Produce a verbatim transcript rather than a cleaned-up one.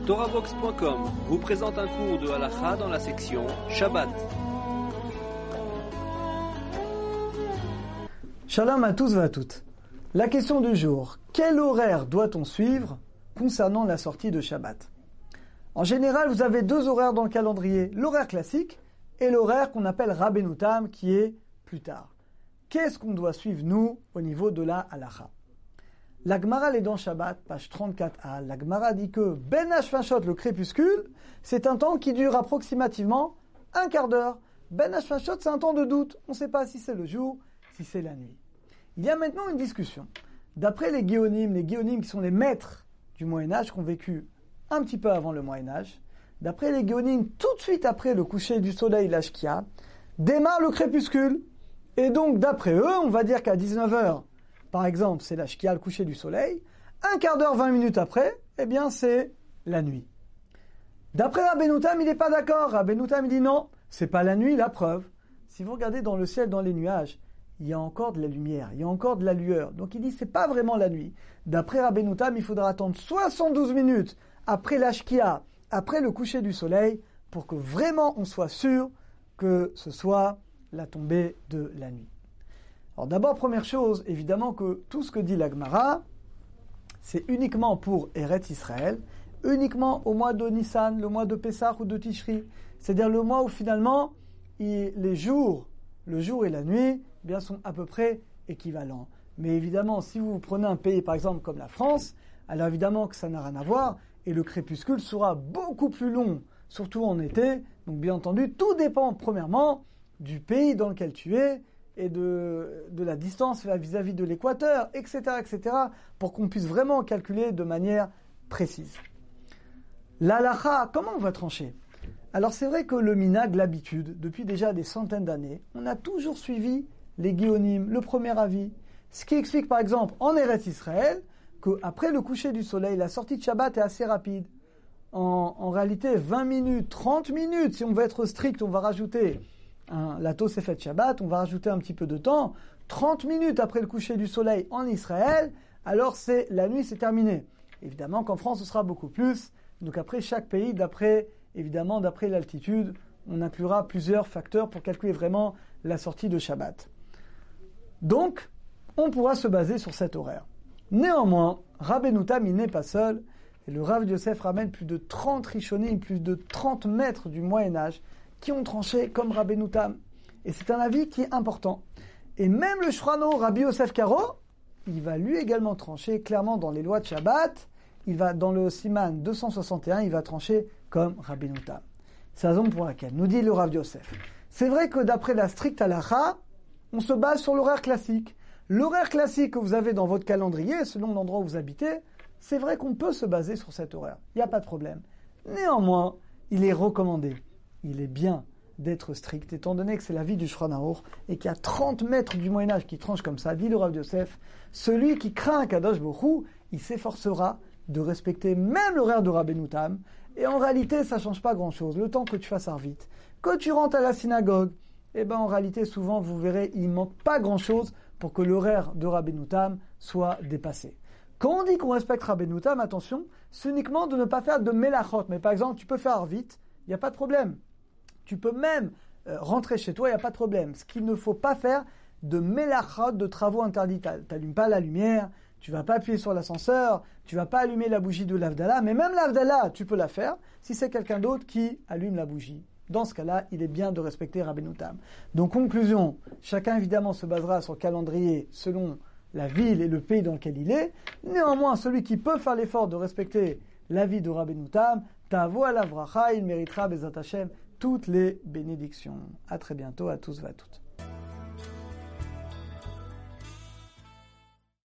Torahbox point com vous présente un cours de halakha dans la section Shabbat. Shalom à tous et à toutes. La question du jour, quel horaire doit-on suivre concernant la sortie de Shabbat? En général, vous avez deux horaires dans le calendrier, l'horaire classique et l'horaire qu'on appelle Rabbeinu Tam, qui est plus tard. Qu'est-ce qu'on doit suivre, nous, au niveau de la halakha? La Gemara, les dans Shabbat, page trente-quatre a, la Gemara dit que Ben Hashfashot, le crépuscule, c'est un temps qui dure approximativement un quart d'heure. Ben Hashfashot, c'est un temps de doute. On ne sait pas si c'est le jour, si c'est la nuit. Il y a maintenant une discussion. D'après les Géonim, les Géonim qui sont les maîtres du Moyen-Âge, qui ont vécu un petit peu avant le Moyen-Âge, d'après les Géonim, tout de suite après le coucher du soleil, la Shkia, démarre le crépuscule. Et donc, d'après eux, on va dire qu'à dix-neuf heures, par exemple, c'est la Shkia, le coucher du soleil, un quart d'heure, vingt minutes après, eh bien, c'est la nuit. D'après Rabbeinu Tam, il n'est pas d'accord. Rabbeinu Tam, il dit non, c'est pas la nuit, la preuve. Si vous regardez dans le ciel, dans les nuages, il y a encore de la lumière, il y a encore de la lueur. Donc il dit, c'est pas vraiment la nuit. D'après Rabbeinu Tam, il faudra attendre soixante-douze minutes après la Shkia, après le coucher du soleil, pour que vraiment on soit sûr que ce soit la tombée de la nuit. Alors d'abord, première chose, évidemment que tout ce que dit la Gemara, c'est uniquement pour Eretz Israël, uniquement au mois de Nissan, le mois de Pessah ou de Tishri. C'est-à-dire le mois où finalement, il, les jours, le jour et la nuit, eh bien, sont à peu près équivalents. Mais évidemment, si vous prenez un pays, par exemple, comme la France, alors évidemment que ça n'a rien à voir, et le crépuscule sera beaucoup plus long, surtout en été. Donc bien entendu, tout dépend, premièrement, du pays dans lequel tu es, et de, de la distance vis-à-vis de l'équateur, et cetera, et cetera, pour qu'on puisse vraiment calculer de manière précise. L'halakha, comment on va trancher? Alors c'est vrai que le minag, l'habitude, depuis déjà des centaines d'années, on a toujours suivi les Géonim, le premier avis, ce qui explique par exemple en Eretz Israël, qu'après le coucher du soleil, la sortie de Shabbat est assez rapide. En, en réalité, vingt minutes, trente minutes, si on veut être strict, on va rajouter Hein, la Tosefet Shabbat, on va rajouter un petit peu de temps, trente minutes après le coucher du soleil en Israël, alors c'est la nuit, c'est terminé. Évidemment qu'en France, ce sera beaucoup plus. Donc après, chaque pays, d'après, évidemment, d'après l'altitude, on inclura plusieurs facteurs pour calculer vraiment la sortie de Shabbat. Donc, on pourra se baser sur cet horaire. Néanmoins, Rabbeinu Tam, il n'est pas seul, et le Rav Yosef ramène plus de trente rishonim, plus de trente maîtres du Moyen-Âge, qui ont tranché comme Rabbeinu Tam. Et c'est un avis qui est important. Et même le Shrano, Rabbi Yosef Karo, il va lui également trancher clairement dans les lois de Shabbat. Il va, dans le Siman deux cent soixante et un, il va trancher comme Rabbeinu Tam. C'est la raison pour laquelle nous dit le Rav Yosef. C'est vrai que d'après la stricte halakha, on se base sur l'horaire classique. L'horaire classique que vous avez dans votre calendrier, selon l'endroit où vous habitez, c'est vrai qu'on peut se baser sur cet horaire. Il n'y a pas de problème. Néanmoins, il est recommandé, il est bien d'être strict, étant donné que c'est la vie du Shulchan Aruch et qu'il y a trente maîtres du Moyen-Âge qui tranchent comme ça, dit le Rav Yosef, celui qui craint Kadosh Baruch Hu, il s'efforcera de respecter même l'horaire de Rabbeinu Tam, et en réalité, ça change pas grand-chose. Le temps que tu fasses Arvit, que tu rentres à la synagogue, eh ben en réalité, souvent, vous verrez, il manque pas grand-chose pour que l'horaire de Rabbeinu Tam soit dépassé. Quand on dit qu'on respecte Rabbeinu Tam, attention, c'est uniquement de ne pas faire de melachot. Mais par exemple, tu peux faire Arvit, il n'y a pas de problème. Tu peux même euh, rentrer chez toi, il n'y a pas de problème. Ce qu'il ne faut pas faire de melachot, de travaux interdits. Tu n'allumes pas la lumière, tu vas pas appuyer sur l'ascenseur, tu vas pas allumer la bougie de l'Avdallah, mais même l'Avdallah, tu peux la faire si c'est quelqu'un d'autre qui allume la bougie. Dans ce cas-là, il est bien de respecter Rabbeinu Tam. Donc, conclusion, chacun évidemment se basera sur le calendrier selon la ville et le pays dans lequel il est. Néanmoins, celui qui peut faire l'effort de respecter l'avis de Rabbeinu Tam, Tavo ala vracha, il méritera Bezat Hashem toutes les bénédictions. À très bientôt, à tous et à toutes.